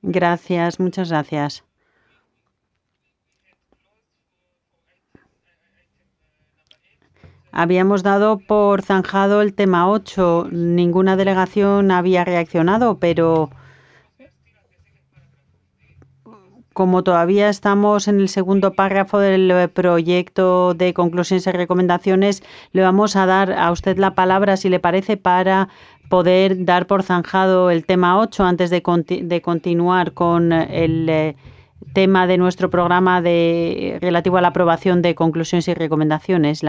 Gracias, muchas gracias. Habíamos dado por zanjado el tema 8. Ninguna delegación había reaccionado, pero como todavía estamos en el segundo párrafo del proyecto de conclusiones y recomendaciones, le vamos a dar a usted la palabra, si le parece, para poder dar por zanjado el tema 8 antes de continuar con el tema de nuestro programa relativo a la aprobación de conclusiones y recomendaciones.